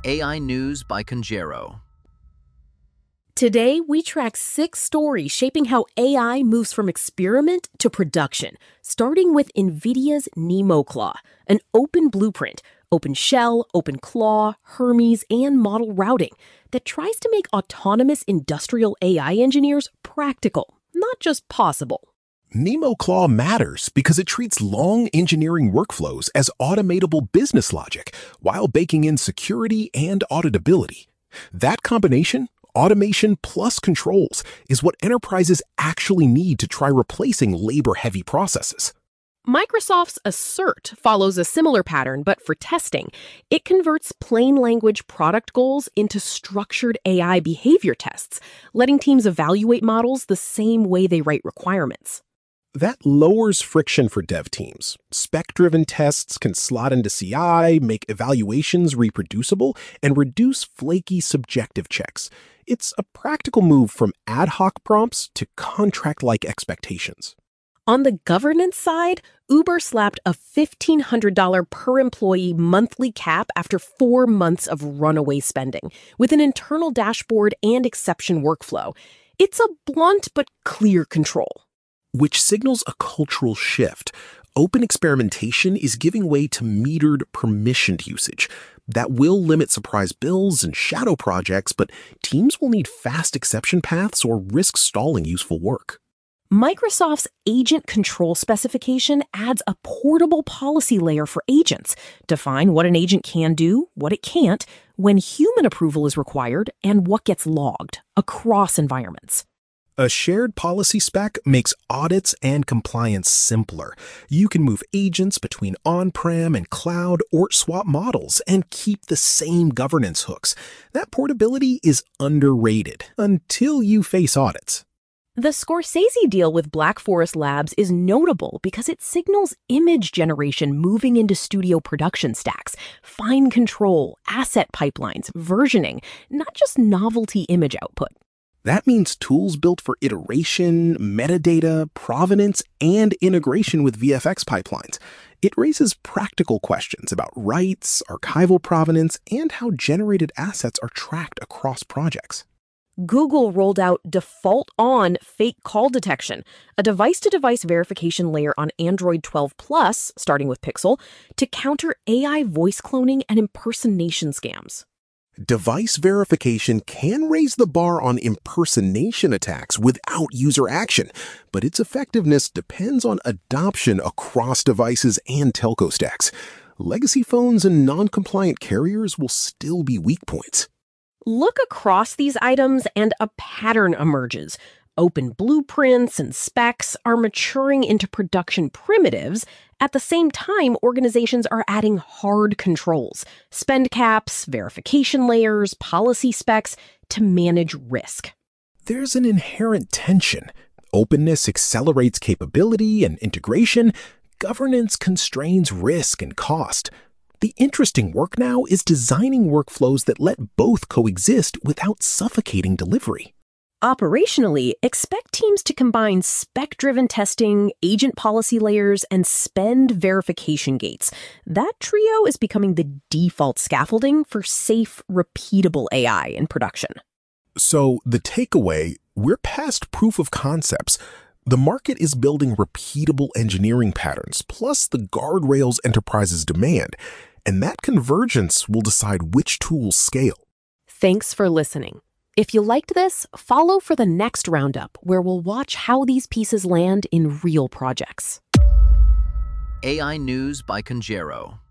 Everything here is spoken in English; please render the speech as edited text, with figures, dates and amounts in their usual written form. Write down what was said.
AI News by Conjero. Today, we track 6 stories shaping how AI moves from experiment to production, starting with NVIDIA's NemoClaw, an open blueprint, OpenShell, OpenClaw, Hermes, and model routing that tries to make autonomous industrial AI engineers practical, not just possible. NemoClaw matters because it treats long engineering workflows as automatable business logic while baking in security and auditability. That combination, automation plus controls, is what enterprises actually need to try replacing labor-heavy processes. Microsoft's Assert follows a similar pattern, but for testing. It converts plain language product goals into structured AI behavior tests, letting teams evaluate models the same way they write requirements. That lowers friction for dev teams. Spec-driven tests can slot into CI, make evaluations reproducible, and reduce flaky subjective checks. It's a practical move from ad hoc prompts to contract-like expectations. On the governance side, Uber slapped a $1,500 per employee monthly cap after 4 months of runaway spending, with an internal dashboard and exception workflow. It's a blunt but clear control. Which signals a cultural shift. Open experimentation is giving way to metered, permissioned usage. That will limit surprise bills and shadow projects, but teams will need fast exception paths or risk stalling useful work. Microsoft's agent control specification adds a portable policy layer for agents. Define what an agent can do, what it can't, when human approval is required, and what gets logged across environments. A shared policy spec makes audits and compliance simpler. You can move agents between on-prem and cloud or swap models and keep the same governance hooks. That portability is underrated until you face audits. The Scorsese deal with Black Forest Labs is notable because it signals image generation moving into studio production stacks, fine control, asset pipelines, versioning, not just novelty image output. That means tools built for iteration, metadata, provenance, and integration with VFX pipelines. It raises practical questions about rights, archival provenance, and how generated assets are tracked across projects. Google rolled out default-on fake call detection, a device-to-device verification layer on Android 12 Plus, starting with Pixel, to counter AI voice cloning and impersonation scams. Device verification can raise the bar on impersonation attacks without user action, but its effectiveness depends on adoption across devices and telco stacks. Legacy phones and non-compliant carriers will still be weak points. Look across these items and a pattern emerges. Open blueprints and specs are maturing into production primitives. At the same time, organizations are adding hard controls, spend caps, verification layers, policy specs to manage risk. There's an inherent tension. Openness accelerates capability and integration. Governance constrains risk and cost. The interesting work now is designing workflows that let both coexist without suffocating delivery. Operationally, expect teams to combine spec-driven testing, agent policy layers, and spend verification gates. That trio is becoming the default scaffolding for safe, repeatable AI in production. So the takeaway, we're past proof of concepts. The market is building repeatable engineering patterns, plus the guardrails enterprises demand, and that convergence will decide which tools scale. Thanks for listening. If you liked this, follow for the next roundup, where we'll watch how these pieces land in real projects. AI News by Conjero.